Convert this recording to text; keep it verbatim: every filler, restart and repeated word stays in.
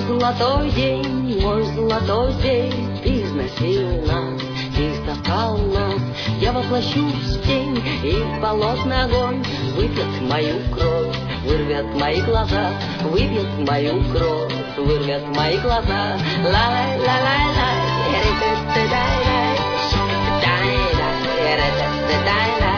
золотой день, мой золотой день, ты износил нас, ты истоптал нас. Я воплощусь в тень и в болотный огонь, выпьет мою кровь, вырвет мои глаза, выпьет мою кровь, вырвет мои глаза. Ла-лай-ла-лай-лай, ре-те-те-дай-дай, дай-дай, ре-те-те-дай-дай.